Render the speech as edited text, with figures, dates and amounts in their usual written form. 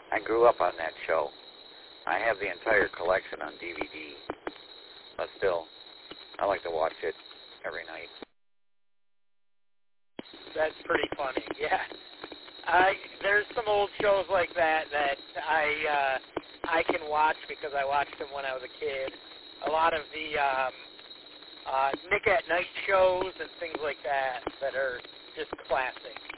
I grew up on that show. I have the entire collection on DVD, but still, I like to watch it every night. That's pretty funny, yeah. There's some old shows like that I can watch because I watched them when I was a kid. A lot of the Nick at Night shows and things like that are just classic.